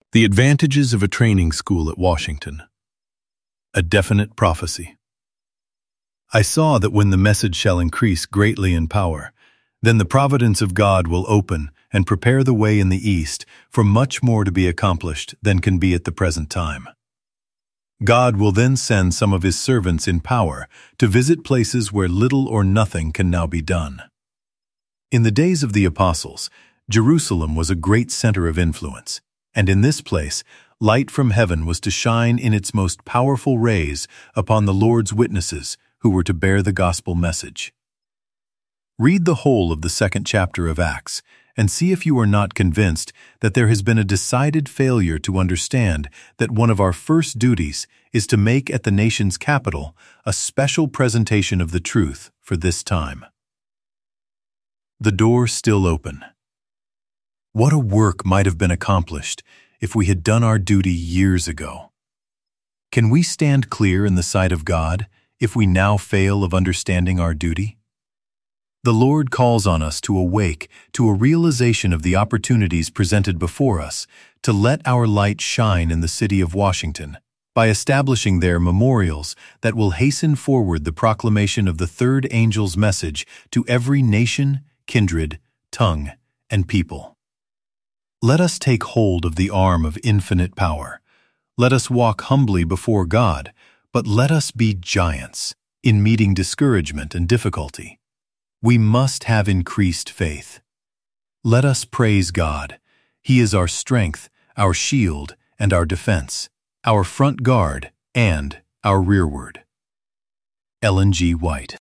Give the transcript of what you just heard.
The advantages of a training school at Washington. A definite prophecy. I saw that when the message shall increase greatly in power, then the providence of God will open and prepare the way in the east for much more to be accomplished than can be at the present time. God will then send some of his servants in power to visit places where little or nothing can now be done. In the days of the apostles, Jerusalem was a great center of influence, and in this place, light from heaven was to shine in its most powerful rays upon the Lord's witnesses who were to bear the gospel message. Read the whole of the 2nd chapter of Acts and see if you are not convinced that there has been a decided failure to understand that one of our first duties is to make at the nation's capital a special presentation of the truth for this time. The door still open. What a work might have been accomplished if we had done our duty years ago. Can we stand clear in the sight of God if we now fail of understanding our duty? The Lord calls on us to awake to a realization of the opportunities presented before us to let our light shine in the city of Washington by establishing there memorials that will hasten forward the proclamation of the third angel's message to every nation, kindred, tongue, and people. Let us take hold of the arm of infinite power. Let us walk humbly before God, but let us be giants in meeting discouragement and difficulty. We must have increased faith. Let us praise God. He is our strength, our shield, and our defense, our front guard, and our rearward. Ellen G. White.